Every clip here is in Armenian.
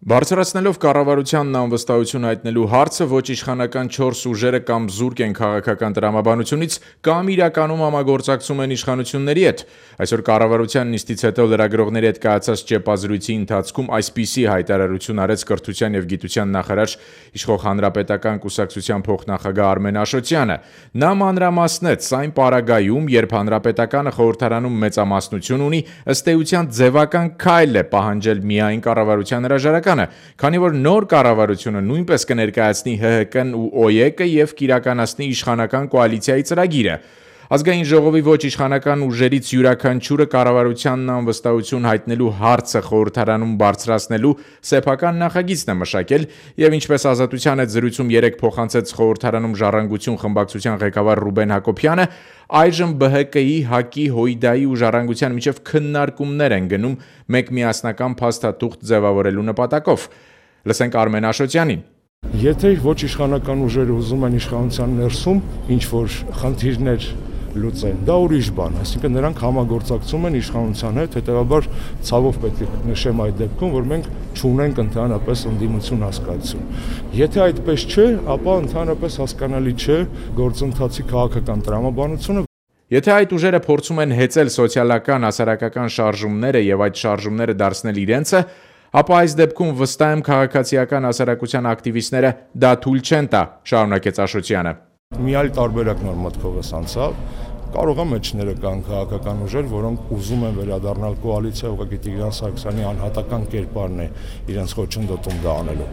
Բարձրացնելով կառավարությանն անվստահություն հայտնելու հարցը, ոչ իշխանական 4 ուժերը կամ զուրկ են քաղաքական տրամաբանությունից, կամ իրականում համագործակցում են իշխանությունների հետ։ Այսօր կառավարության նիստից հետո լրագրողների հետ կայացած ճեպազրույցի ընթացքում այսպիսի հայտարարություն արեց Կրթության և Գիտության նախարար, իշխող Հանրապետական կուսակցության փոխնախագահ Արմեն Աշոտյանը։ Նա մանրամասնեց, այն պարագայում, երբ Հանրապետականը խորհրդարանում մեծամասնություն ունի, ըստ էության ձևական քայլ է պահանջել միայն կառավարության հրաժարականը, քանի որ նոր կառավարությունը նույնպես կներկայացնի ՀՀԿ-ն ու ՕԵԿ-ը և կիրականացնի իշխանական կոալիցիայի ծրագիրը։ Ազգային ժողովի ոչ իշխանական ուժերից յուրաքանչյուրը կառավարությանն անվստահություն հայտնելու հարցը խորհրդարանում բարձրացնելու սեփական նախագիծն է մշակել և ինչպես Ազատության հետ զրույցում երեկ փոխանցեց խորհրդարանում Ժառանգություն խմբակցության ղեկավար Ռուբեն Հակոբյանը, այժմ ԲՀԿ-ի, ՀԱԿ-ի, ՀՅԴ-ի ու Ժառանգության միջև քննարկումներ են գնում մեկ միասնական փաստաթուղթ ձևավորելու նպատակով։ Լսենք Արմեն Աշոտյանին։ Եթե ոչ իշխանական ուժերը ուզում են իշխանության ներսում ինչ-որ խնդիրներ լուծեն, դա ուրիշ բան, այսինքն նրանք համագործակցում են իշխանության հետ, հետևաբար ցավով պետք է նշեմ այդ դեպքում, որ մենք չունենք ընդհանրապես ընդդիմություն հասկացություն։ Եթե այդպես չէ, ապա ընդհանրապես հասկանալի չէ գործընթացի քաղաքական տրամաբանությունը։ Եթե այդ ուժերը փորձում են հեծել սոցիալական, հասարակական շարժումները եւ այդ շարժումները դարձնել իրենցը, ապա այս դեպքում վստահ եմ քաղաքացիական հասարակության ակտիվիստները դա թույլ չեն տա, շարունակեց Աշոտյանը։ Մի այլ տարբերակ նոր մտքովս անցավ, կարող է մեջները կան քաղաքական ուժեր, որոնք ուզում են վերադառնալ կոալիցիա, ուղղակի Տիգրան Սարգսյանի անհատական կերպարն է իրենց խոչընդոտում դա անելու։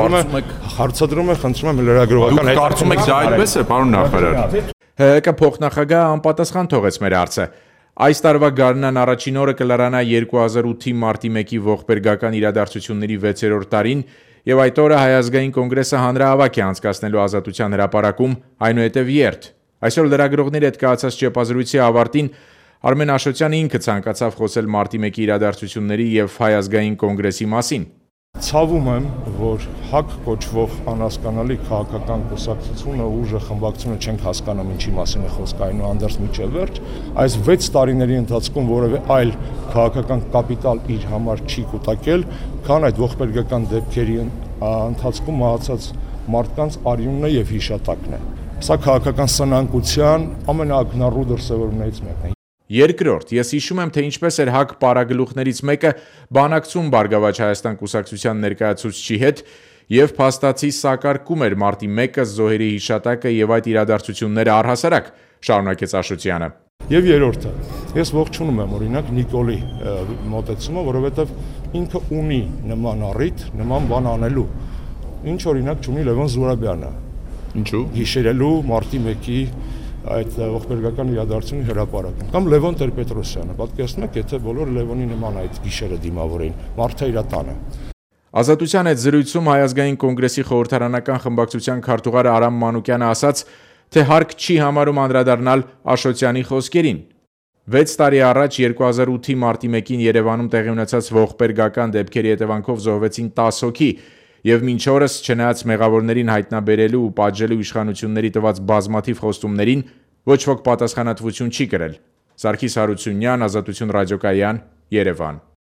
Հարցադրում է, խնդրում եմ լրագրողական հետ։ Կարծում եք դա այդպես է, պարոն նախարար։ ՀՀԿ փոխնախագահը անպատասխան թողեց մեր հարցը։ Այս տարվա գարնան առաջին օրը կլրանա 2008-ի մարտի 1-ի ողբերգական իրադարձությունների 6-րդ տարին եւ այդ օրը Հայ ազգային կոնգրեսը հանրահավաք է անցկացնելու Ազատության հրապարակում, այնուհետև երթ։ Այսօր լրագրողների հետ կայացած ճեպազրույցի ավարտին Արմեն Աշոտյանը ինքը ցանկացավ խոսել մարտի 1-ի իրադարձությունների եւ Հայ ազգային կոնգրեսի մասին։ Ցավում եմ, որ ՀԱԿ կոչվող անհասկանալի քաղաքական կուսակցությունը ուժը խմբակցությունը չենք հասկանում ինչի մասին է խոսքը, այնուհանդերձ միջև վերջ, այս 6 տարիների ընթացքում որևէ այլ քաղաքական կապիտալ իր համար չի կուտակել, քան այդ ողբերգական դեպքերի ընթացքում մահացած մարդկանց արյունն է եւ հիշատակն է։ Սա քաղաքական սնանկության ամենաակնառու դրսևորումներից մեկն է։ Երկրորդ, ես հիշում եմ, թե ինչպես էր ՀԱԿ պարագլուխներից մեկը բանակցում Բարգավաճ Հայաստան կուսակցության ներկայացուցչի հետ եւ փաստացի սակարկում էր մարտի 1-ը զոհերի հիշատակը եւ այդ իրադարձությունները առհասարակ, շարունակեց Աշոտյանը։ Եվ երրորդը, ես ողջունում եմ օրինակ Նիկոլի մոտեցումը, որովհետեւ ինքը ունի նման առիթ, նման բան անելու։ Ինչ օրինակ չունի Լևոն Զուրաբյանը։ Ինչու՞։ Հիշերելու մարտի 1-ի այդ ողբերգական իրադարձությունի հրապարակում կամ Լևոն Տեր-Պետրոսյանը, պատկերացնում եք, եթե բոլորը Լևոնի նման այդ գիշերը դիմավորեին, մարդը իր տանը։ Ազատության հետ զրույցում Հայ ազգային կոնգրեսի խորհրդարանական խմբակցության քարտուղար Արամ Մանուկյանը ասաց, թե հարկ չի համարում անդրադառնալ Աշոտյանի խոսքերին։ 6 տարի առաջ 2008-ի մարտի 1-ին Երևանում տեղի ունեցած ողբերգական դեպքերի հետևանքով զոհվեցին 10 հոգի եւ մինչ օրս չնայած մեղավորներին հայտնաբերելու ու պատժելու իշխանությունների տված բազմաթիվ խոստումներին ոչ ոք պատասխանատվություն չի կրել։ Սարգիս Հարությունյան, Ազատություն ռադիոկայան, Երևան։